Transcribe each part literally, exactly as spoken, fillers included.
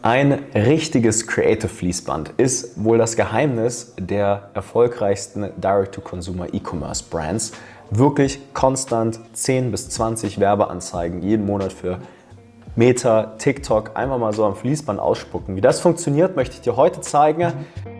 Ein richtiges Creative Fließband ist wohl das Geheimnis der erfolgreichsten Direct-to-Consumer E-Commerce Brands. Wirklich konstant zehn bis zwanzig Werbeanzeigen jeden Monat für Meta, TikTok einfach mal so am Fließband ausspucken. Wie das funktioniert, möchte ich dir heute zeigen.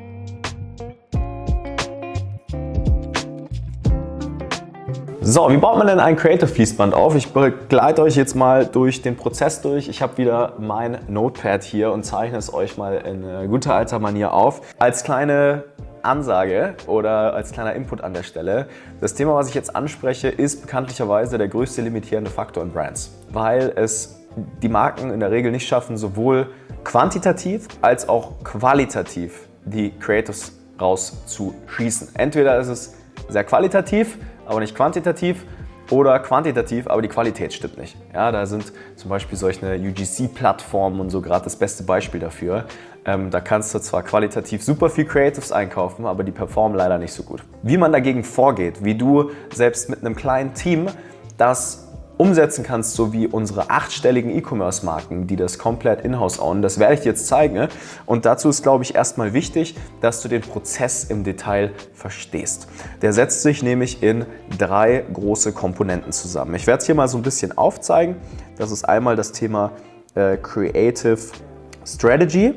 So, wie baut man denn ein Creative Fließband auf? Ich begleite euch jetzt mal durch den Prozess durch. Ich habe wieder mein Notepad hier und zeichne es euch mal in guter alter Manier auf. Als kleine Ansage oder als kleiner Input an der Stelle: Das Thema, was ich jetzt anspreche, ist bekanntlicherweise der größte limitierende Faktor in Brands, weil es die Marken in der Regel nicht schaffen, sowohl quantitativ als auch qualitativ die Creatives rauszuschießen. Entweder ist es sehr qualitativ, aber nicht quantitativ, oder quantitativ, aber die Qualität stimmt nicht. Ja, da sind zum Beispiel solche U G C-Plattformen und so gerade das beste Beispiel dafür. Ähm, da kannst du zwar qualitativ super viel Creatives einkaufen, aber die performen leider nicht so gut. Wie man dagegen vorgeht, wie du selbst mit einem kleinen Team das umsetzen kannst, so wie unsere achtstelligen E-Commerce-Marken, die das komplett in-house ownen, das werde ich dir jetzt zeigen. Und dazu ist, glaube ich, erstmal wichtig, dass du den Prozess im Detail verstehst. Der setzt sich nämlich in drei große Komponenten zusammen. Ich werde es hier mal so ein bisschen aufzeigen. Das ist einmal das Thema äh, Creative Strategy,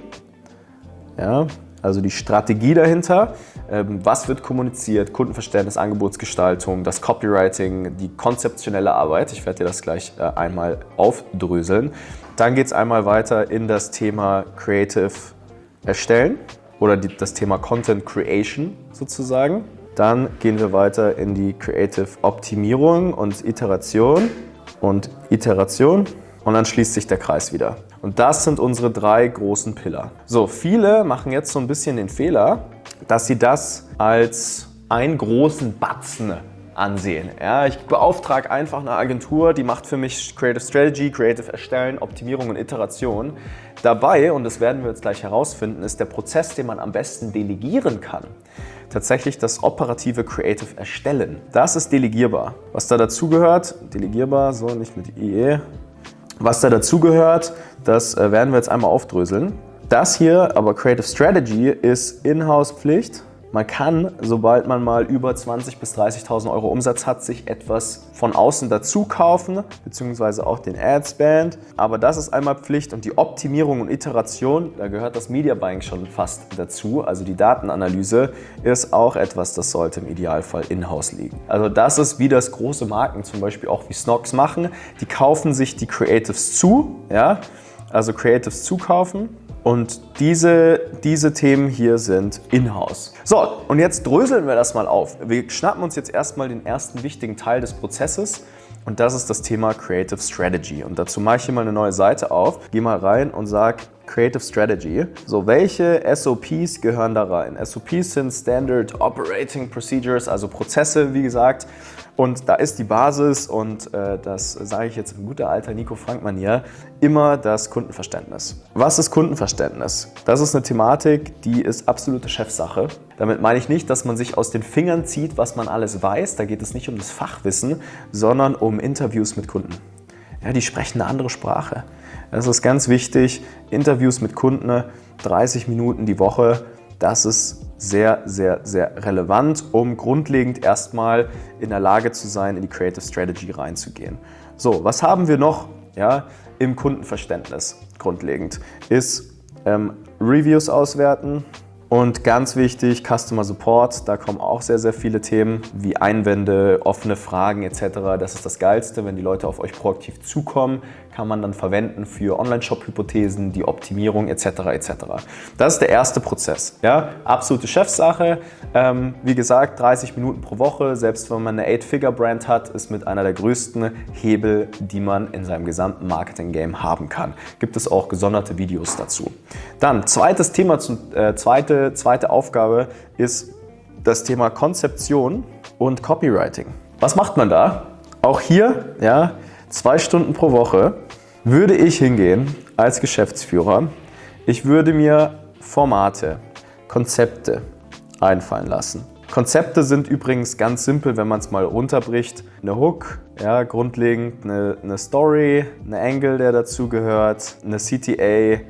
ja, also die Strategie dahinter. Was wird kommuniziert, Kundenverständnis, Angebotsgestaltung, das Copywriting, die konzeptionelle Arbeit. Ich werde dir das gleich einmal aufdröseln. Dann geht es einmal weiter in das Thema Creative Erstellen oder die, das Thema Content Creation sozusagen. Dann gehen wir weiter in die Creative Optimierung und Iteration und Iteration. Und dann schließt sich der Kreis wieder. Und das sind unsere drei großen Pillar. So, viele machen jetzt so ein bisschen den Fehler, dass sie das als einen großen Batzen ansehen. Ja, ich beauftrage einfach eine Agentur, die macht für mich Creative Strategy, Creative Erstellen, Optimierung und Iteration. Dabei, und das werden wir jetzt gleich herausfinden, ist der Prozess, den man am besten delegieren kann, tatsächlich das operative Creative Erstellen. Das ist delegierbar. Was da dazu gehört, delegierbar, so nicht mit I E. Was da dazugehört, das werden wir jetzt einmal aufdröseln. Das hier, aber Creative Strategy, ist Inhouse-Pflicht. Man kann, sobald man mal über zwanzigtausend bis dreißigtausend Euro Umsatz hat, sich etwas von außen dazu kaufen, beziehungsweise auch den Ad-Spend. Aber das ist einmal Pflicht, und die Optimierung und Iteration, da gehört das Media Buying schon fast dazu. Also die Datenanalyse ist auch etwas, das sollte im Idealfall in-house liegen. Also das ist, wie das große Marken, zum Beispiel auch wie Snox, machen. Die kaufen sich die Creatives zu, ja, also Creatives zukaufen. Und diese, diese Themen hier sind in-house. So, und jetzt dröseln wir das mal auf. Wir schnappen uns jetzt erstmal den ersten wichtigen Teil des Prozesses, und das ist das Thema Creative Strategy. Und dazu mache ich hier mal eine neue Seite auf, gehe mal rein und sage Creative Strategy. So, welche S O Ps gehören da rein? S O Ps sind Standard Operating Procedures, also Prozesse, wie gesagt. Und da ist die Basis, und äh, das sage ich jetzt in guter alter Nico Frank-Manier, immer das Kundenverständnis. Was ist Kundenverständnis? Das ist eine Thematik, die ist absolute Chefsache. Damit meine ich nicht, dass man sich aus den Fingern zieht, was man alles weiß. Da geht es nicht um das Fachwissen, sondern um Interviews mit Kunden. Ja, die sprechen eine andere Sprache. Das ist ganz wichtig. Interviews mit Kunden, dreißig Minuten die Woche, das ist sehr, sehr, sehr relevant, um grundlegend erstmal in der Lage zu sein, in die Creative Strategy reinzugehen. So, was haben wir noch, ja, im Kundenverständnis grundlegend? Ist ähm, Reviews auswerten. Und ganz wichtig, Customer Support, da kommen auch sehr, sehr viele Themen wie Einwände, offene Fragen et cetera. Das ist das Geilste, wenn die Leute auf euch proaktiv zukommen, kann man dann verwenden für Online-Shop-Hypothesen, die Optimierung et cetera et cetera. Das ist der erste Prozess. Ja? Absolute Chefsache. Ähm, wie gesagt, dreißig Minuten pro Woche, selbst wenn man eine Eight-Figure-Brand hat, ist mit einer der größten Hebel, die man in seinem gesamten Marketing-Game haben kann. Gibt es auch gesonderte Videos dazu. Dann, zweites Thema, äh, zweite Zweite Aufgabe ist das Thema Konzeption und Copywriting. Was macht man da? Auch hier, ja, zwei Stunden pro Woche würde ich hingehen als Geschäftsführer. Ich würde mir Formate, Konzepte einfallen lassen. Konzepte sind übrigens ganz simpel, wenn man es mal runterbricht. Eine Hook, ja, grundlegend eine, eine Story, eine Angle, der dazu gehört, eine C T A,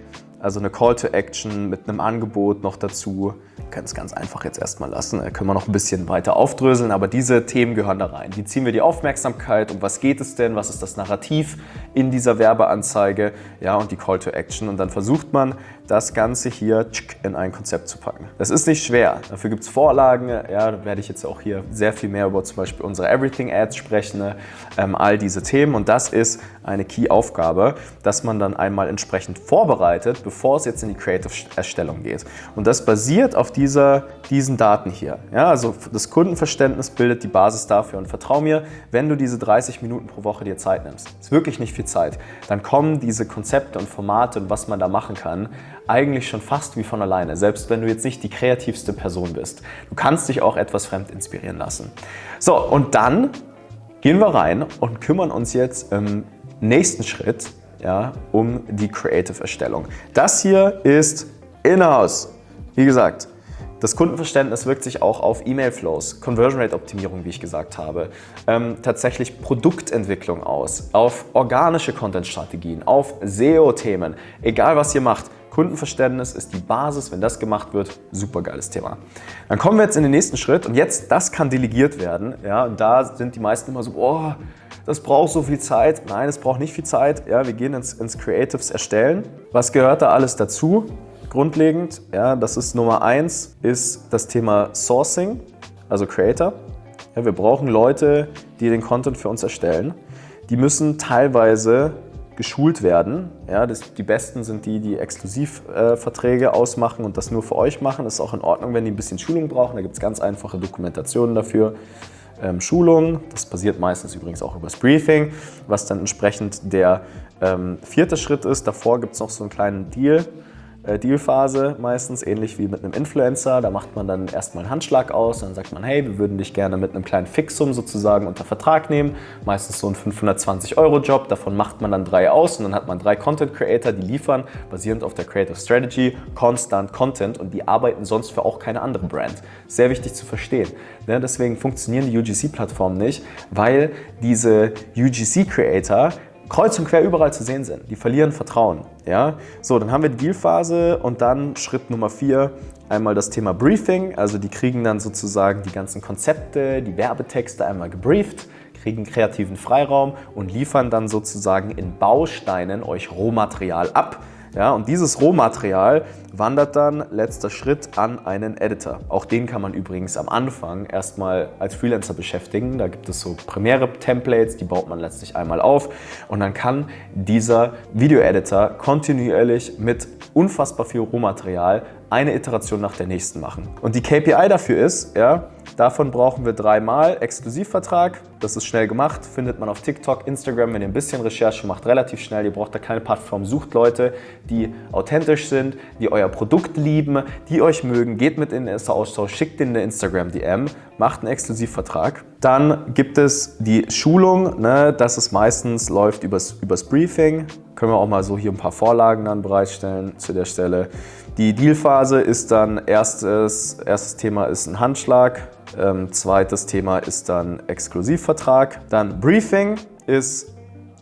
also eine Call to Action mit einem Angebot noch dazu. Wir können es ganz einfach jetzt erstmal lassen, da können wir noch ein bisschen weiter aufdröseln, aber diese Themen gehören da rein. Wie ziehen wir die Aufmerksamkeit, um was geht es denn, was ist das Narrativ in dieser Werbeanzeige, ja, und die Call to Action, und dann versucht man, das Ganze hier in ein Konzept zu packen. Das ist nicht schwer, dafür gibt es Vorlagen, ja, da werde ich jetzt auch hier sehr viel mehr über zum Beispiel unsere Everything Ads sprechen, ne? ähm, all diese Themen, und das ist eine Key-Aufgabe, dass man dann einmal entsprechend vorbereitet, bevor es jetzt in die Creative-Erstellung geht. Und das basiert auf dieser, diesen Daten hier. Ja, also das Kundenverständnis bildet die Basis dafür, und vertrau mir, wenn du diese dreißig Minuten pro Woche dir Zeit nimmst, ist wirklich nicht viel Zeit, dann kommen diese Konzepte und Formate und was man da machen kann, eigentlich schon fast wie von alleine, selbst wenn du jetzt nicht die kreativste Person bist. Du kannst dich auch etwas fremd inspirieren lassen. So, und dann gehen wir rein und kümmern uns jetzt im nächsten Schritt, ja, um die Creative-Erstellung. Das hier ist In-house. Wie gesagt, das Kundenverständnis wirkt sich auch auf E-Mail-Flows, Conversion-Rate-Optimierung, wie ich gesagt habe, ähm, tatsächlich Produktentwicklung aus, auf organische Content-Strategien, auf S E O-Themen, egal was ihr macht. Kundenverständnis ist die Basis, wenn das gemacht wird, super geiles Thema. Dann kommen wir jetzt in den nächsten Schritt, und jetzt, das kann delegiert werden, ja, und da sind die meisten immer so, oh, das braucht so viel Zeit. Nein, es braucht nicht viel Zeit, ja, wir gehen ins, ins Creatives erstellen. Was gehört da alles dazu? Grundlegend, ja, das ist Nummer eins, ist das Thema Sourcing, also Creator. Ja, wir brauchen Leute, die den Content für uns erstellen. Die müssen teilweise geschult werden. Ja, das, die Besten sind die, die Exklusivverträge äh, ausmachen und das nur für euch machen. Das ist auch in Ordnung, wenn die ein bisschen Schulung brauchen. Da gibt es ganz einfache Dokumentationen dafür. Ähm, Schulung, das passiert meistens übrigens auch übers Briefing, was dann entsprechend der ähm, vierte Schritt ist. Davor gibt es noch so einen kleinen Deal. Dealphase meistens, ähnlich wie mit einem Influencer. Da macht man dann erstmal einen Handschlag aus, dann sagt man, hey, wir würden dich gerne mit einem kleinen Fixum sozusagen unter Vertrag nehmen. Meistens so ein fünfhundertzwanzig Euro Job, davon macht man dann drei aus, und dann hat man drei Content Creator, die liefern, basierend auf der Creative Strategy, konstant Content, und die arbeiten sonst für auch keine andere Brand. Sehr wichtig zu verstehen. Ja, deswegen funktionieren die U G C-Plattformen nicht, weil diese U G C-Creator kreuz und quer überall zu sehen sind. Die verlieren Vertrauen. Ja? So, dann haben wir die Dealphase, und dann Schritt Nummer vier, einmal das Thema Briefing. Also die kriegen dann sozusagen die ganzen Konzepte, die Werbetexte einmal gebrieft, kriegen kreativen Freiraum und liefern dann sozusagen in Bausteinen euch Rohmaterial ab. Ja, und dieses Rohmaterial wandert dann, letzter Schritt, an einen Editor. Auch den kann man übrigens am Anfang erstmal als Freelancer beschäftigen. Da gibt es so Premiere-Templates, die baut man letztlich einmal auf, und dann kann dieser Video-Editor kontinuierlich mit unfassbar viel Rohmaterial eine Iteration nach der nächsten machen. Und die K P I dafür ist, ja, davon brauchen wir dreimal Exklusivvertrag. Das ist schnell gemacht, findet man auf TikTok, Instagram, wenn ihr ein bisschen Recherche macht, relativ schnell. Ihr braucht da keine Plattform, sucht Leute, die authentisch sind, die euer Produkt lieben, die euch mögen, geht mit in den Austausch, schickt denen eine Instagram-D M, macht einen Exklusivvertrag. Dann gibt es die Schulung, ne, das ist meistens, läuft übers, übers Briefing. Können wir auch mal so hier ein paar Vorlagen dann bereitstellen zu der Stelle. Die Dealphase ist dann, erstes, erstes Thema ist ein Handschlag, ähm, zweites Thema ist dann Exklusivvertrag. Dann Briefing ist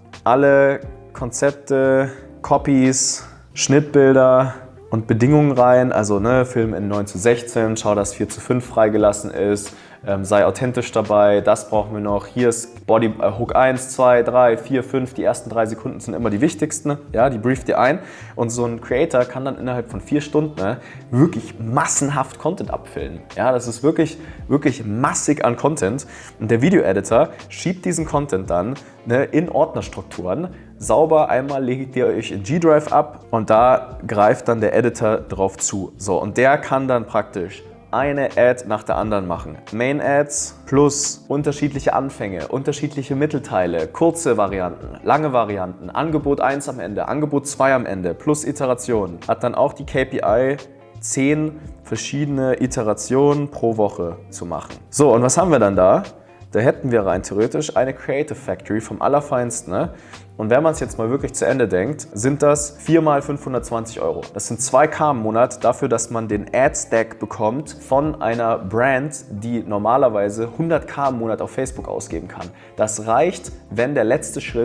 alle Konzepte, Copies, Schnittbilder und Bedingungen rein, also ne, Film in neun zu sechzehn, schau, dass vier zu fünf freigelassen ist, ähm, sei authentisch dabei, das brauchen wir noch, hier ist Body äh, Hook eins, zwei, drei, vier, fünf, die ersten drei Sekunden sind immer die wichtigsten, ja, die brieft ihr ein, und so ein Creator kann dann innerhalb von vier Stunden ne, wirklich massenhaft Content abfüllen, ja, das ist wirklich, wirklich massig an Content, und der Video-Editor schiebt diesen Content dann ne, in Ordnerstrukturen, sauber, einmal legt ihr euch in G-Drive ab, und da greift dann der Editor drauf zu. So, und der kann dann praktisch eine Ad nach der anderen machen. Main Ads plus unterschiedliche Anfänge, unterschiedliche Mittelteile, kurze Varianten, lange Varianten, Angebot eins am Ende, Angebot zwei am Ende, plus Iterationen. Hat dann auch die K P I, zehn verschiedene Iterationen pro Woche zu machen. So, und was haben wir dann da? Da hätten wir rein theoretisch eine Creative Factory vom Allerfeinsten. Ne? Und wenn man es jetzt mal wirklich zu Ende denkt, sind das vier mal fünfhundertzwanzig Euro. Das sind zwei K im Monat dafür, dass man den Ad-Stack bekommt von einer Brand, die normalerweise hundert K im Monat auf Facebook ausgeben kann. Das reicht, wenn der letzte Schritt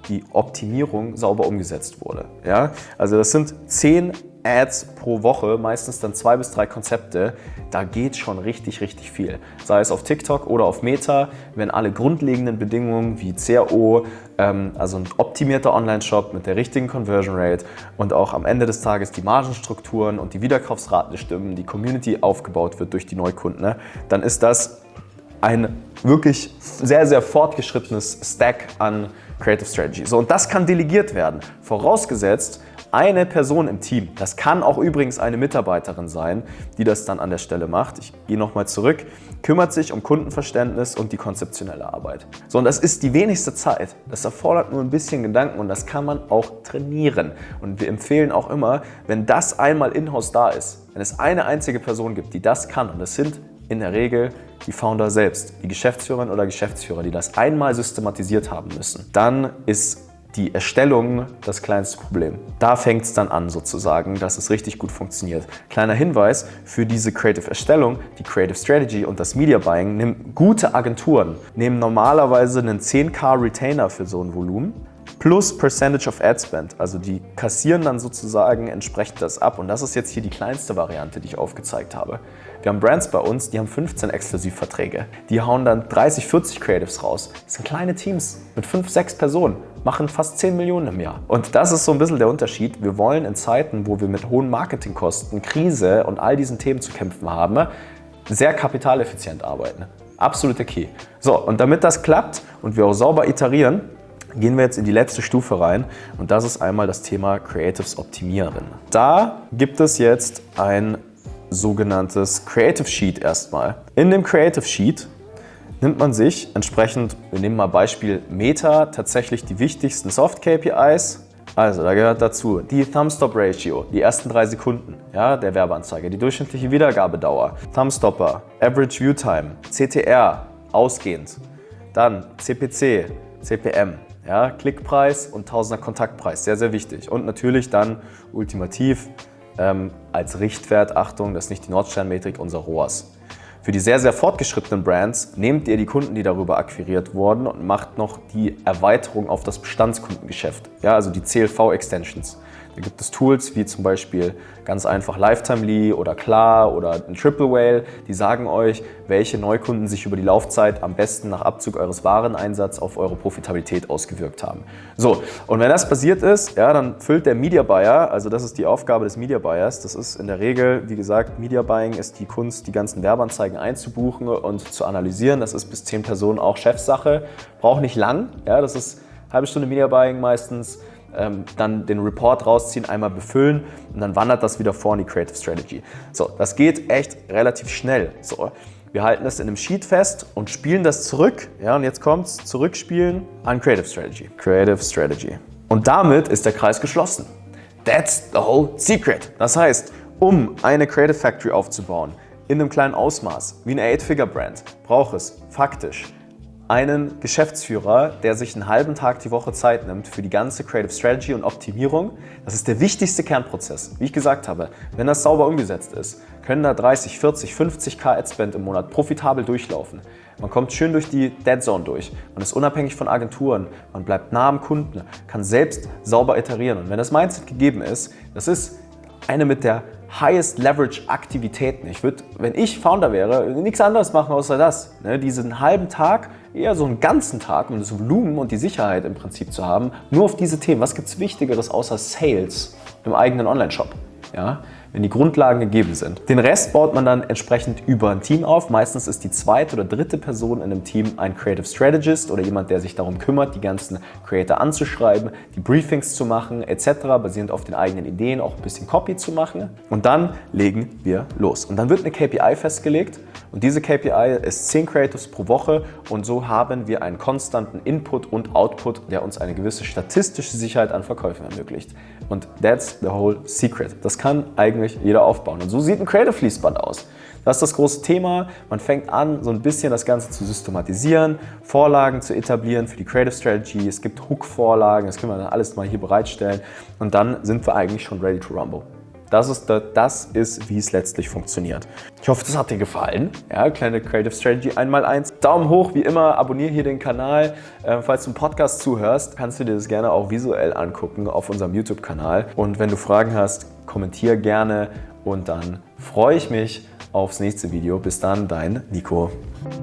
die Optimierung sauber umgesetzt wurde. Ja? Also das sind zehn Ads pro Woche, meistens dann zwei bis drei Konzepte. Da geht schon richtig, richtig viel. Sei es auf TikTok oder auf Meta, wenn alle grundlegenden Bedingungen wie C R O, ähm, also ein optimierter Online-Shop mit der richtigen Conversion Rate und auch am Ende des Tages die Margenstrukturen und die Wiederkaufsraten stimmen, die Community aufgebaut wird durch die Neukunden, ne, dann ist das ein wirklich sehr, sehr fortgeschrittenes Stack an Creative Strategy. So, und das kann delegiert werden, vorausgesetzt, eine Person im Team, das kann auch übrigens eine Mitarbeiterin sein, die das dann an der Stelle macht, ich gehe nochmal zurück, kümmert sich um Kundenverständnis und die konzeptionelle Arbeit. So, und das ist die wenigste Zeit. Das erfordert nur ein bisschen Gedanken und das kann man auch trainieren. Und wir empfehlen auch immer, wenn das einmal in-house da ist, wenn es eine einzige Person gibt, die das kann, und das sind in der Regel die Founder selbst, die Geschäftsführerin oder Geschäftsführer, die das einmal systematisiert haben müssen, dann ist die Erstellung das kleinste Problem. Da fängt es dann an sozusagen, dass es richtig gut funktioniert. Kleiner Hinweis für diese Creative Erstellung, die Creative Strategy und das Media Buying, nehmen gute Agenturen, nehmen normalerweise einen zehn K Retainer für so ein Volumen plus Percentage of Ad Spend. Also die kassieren dann sozusagen entsprechend das ab. Und das ist jetzt hier die kleinste Variante, die ich aufgezeigt habe. Wir haben Brands bei uns, die haben fünfzehn Exklusivverträge. Die hauen dann dreißig, vierzig Creatives raus. Das sind kleine Teams mit fünf, sechs Personen, machen fast zehn Millionen im Jahr. Und das ist so ein bisschen der Unterschied. Wir wollen in Zeiten, wo wir mit hohen Marketingkosten, Krise und all diesen Themen zu kämpfen haben, sehr kapitaleffizient arbeiten. Absoluter Key. So, und damit das klappt und wir auch sauber iterieren, gehen wir jetzt in die letzte Stufe rein und das ist einmal das Thema Creatives optimieren. Da gibt es jetzt ein sogenanntes Creative Sheet erstmal. In dem Creative Sheet nimmt man sich entsprechend, wir nehmen mal Beispiel Meta, tatsächlich die wichtigsten Soft-K P Is. Also da gehört dazu die Thumbstop-Ratio, die ersten drei Sekunden ja, der Werbeanzeige, die durchschnittliche Wiedergabedauer, Thumbstopper, Average View Time, C T R, ausgehend, dann C P C, C P M. Ja, Klickpreis und Tausender Kontaktpreis, sehr, sehr wichtig. Und natürlich dann ultimativ ähm, als Richtwert, Achtung, das ist nicht die Nordstern-Metrik, unser R O A S. Für die sehr, sehr fortgeschrittenen Brands nehmt ihr die Kunden, die darüber akquiriert wurden und macht noch die Erweiterung auf das Bestandskundengeschäft, ja, also die C L V-Extensions. Da gibt es Tools wie zum Beispiel ganz einfach Lifetime-Lee oder Klar oder ein Triple Whale, die sagen euch, welche Neukunden sich über die Laufzeit am besten nach Abzug eures Wareneinsatzes auf eure Profitabilität ausgewirkt haben. So, und wenn das passiert ist, ja, dann füllt der Media Buyer, also das ist die Aufgabe des Media Buyers, das ist in der Regel, wie gesagt, Media Buying ist die Kunst, die ganzen Werbeanzeigen einzubuchen und zu analysieren. Das ist bis zehn Personen auch Chefsache, braucht nicht lang, ja, das ist eine halbe Stunde Media Buying meistens. Ähm, dann den Report rausziehen, einmal befüllen und dann wandert das wieder vor in die Creative Strategy. So, das geht echt relativ schnell. So, wir halten das in einem Sheet fest und spielen das zurück. Ja, und jetzt kommt's, zurückspielen an Creative Strategy. Creative Strategy. Und damit ist der Kreis geschlossen. That's the whole secret. Das heißt, um eine Creative Factory aufzubauen, in einem kleinen Ausmaß, wie eine Eight-Figure-Brand, braucht es faktisch einen Geschäftsführer, der sich einen halben Tag die Woche Zeit nimmt für die ganze Creative Strategy und Optimierung. Das ist der wichtigste Kernprozess. Wie ich gesagt habe, wenn das sauber umgesetzt ist, können da dreißig, vierzig, fünfzig K Ad-Spend im Monat profitabel durchlaufen. Man kommt schön durch die Dead Zone durch. Man ist unabhängig von Agenturen, man bleibt nah am Kunden, kann selbst sauber iterieren. Und wenn das Mindset gegeben ist, das ist eine mit der Highest Leverage Aktivitäten. Ich würde, wenn ich Founder wäre, nichts anderes machen außer das. Ne, diesen halben Tag, eher so einen ganzen Tag, um das Volumen und die Sicherheit im Prinzip zu haben, nur auf diese Themen. Was gibt es Wichtigeres außer Sales im eigenen Online-Shop? Ja, wenn die Grundlagen gegeben sind. Den Rest baut man dann entsprechend über ein Team auf. Meistens ist die zweite oder dritte Person in einem Team ein Creative Strategist oder jemand, der sich darum kümmert, die ganzen Creator anzuschreiben, die Briefings zu machen et cetera, basierend auf den eigenen Ideen, auch ein bisschen Copy zu machen. Und dann legen wir los. Und dann wird eine K P I festgelegt und diese K P I ist zehn Creatives pro Woche und so haben wir einen konstanten Input und Output, der uns eine gewisse statistische Sicherheit an Verkäufen ermöglicht. Und that's the whole secret. Das kann eigentlich jeder aufbauen. Und so sieht ein Creative Fließband aus. Das ist das große Thema. Man fängt an, so ein bisschen das Ganze zu systematisieren, Vorlagen zu etablieren für die Creative Strategy. Es gibt Hook-Vorlagen, das können wir dann alles mal hier bereitstellen. Und dann sind wir eigentlich schon ready to rumble. Das ist, das ist, wie es letztlich funktioniert. Ich hoffe, das hat dir gefallen. Ja, kleine Creative Strategy eins mal eins. Daumen hoch, wie immer, abonniere hier den Kanal. Äh, falls du einen Podcast zuhörst, kannst du dir das gerne auch visuell angucken auf unserem YouTube-Kanal. Und wenn du Fragen hast, kommentiere gerne und dann freue ich mich aufs nächste Video. Bis dann, dein Nico.